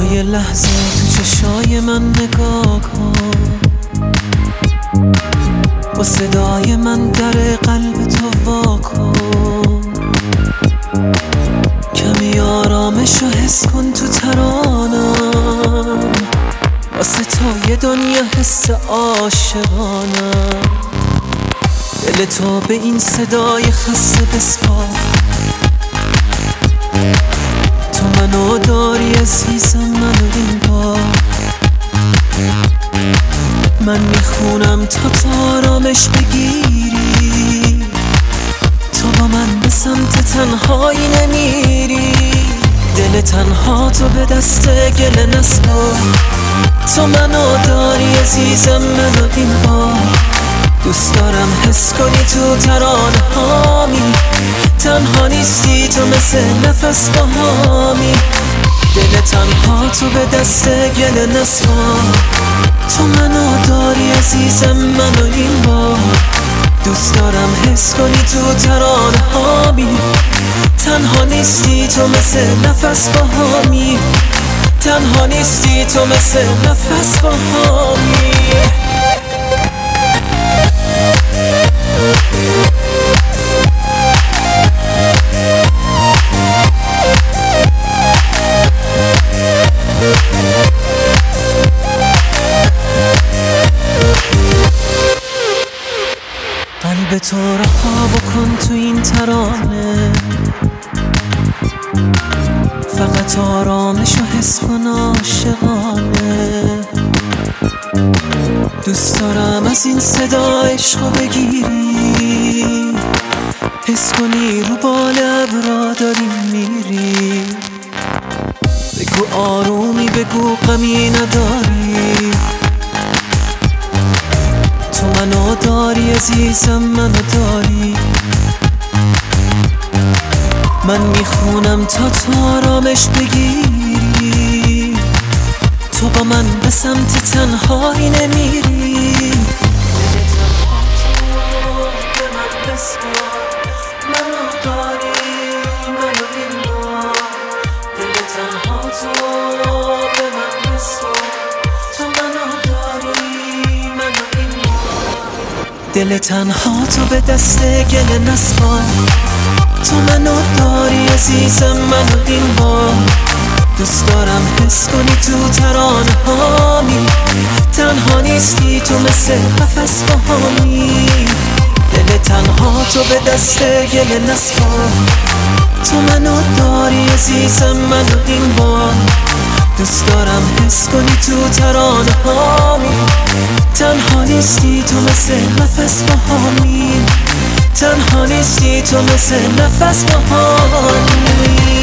یه لحظه تو چشای من نگاه کن، با صدای من در قلب تو وا کن. کمی آرامش رو حس کن تو ترانم، واسه تا یه دنیا حس عاشقانم. دل تو به این صدای خسته بسپار، تو منو داری عزیزم، منو این بار. من میخونم تا آرامش بگیری، تو با من به سمت تنهایی نمیری. دل تنها تو به دست گله نسپار، تو منو داری عزیزم، منو این بار. دوست دارم حس کنی تو ترانه هامی، تنها نیستی تو مثل نفس باهامی. دل تنها تو به دست گله نسپار، تو منو داری عزیزم، منو این بار. دوست دارم حس کنی تو ترانه هامی، تنها نیستی تو مثل نفس باهامی. تنها نیستی تو مثل نفس باهامی. قلب تو رها بکن تو این ترانه، فقط آرامش رو حس کن عاشقانه. دوست دارم از این صدا عشقو بگیری، حس کنی رو بال ابرا داری میری. بگو آرومی، بگو غمی نداری، تو منو داری عزیزم، منو داری. من میخونم تا آرامش بگیری، تو با من به سمت تنهایی نمیری. منو داری، منو این بار. دل تنها تو به من بسپار، تو منو داری، منو این بار. دل تنها تو به دست گله نسپار، تو منو داری عزیزم، منو این بار. دوست دارم حس کنی تو ترانه هامی، تنها نیستی تو مثل نفس باهامی. دل تنها تو به دست گله نسپار، تو منو داری عزیزم، منو این بار. دوست دارم حس کنی تو ترانه هامی، تنها نیستی تو مثل نفس باهامی. تنها نیستی تو مثل نفس باهامی.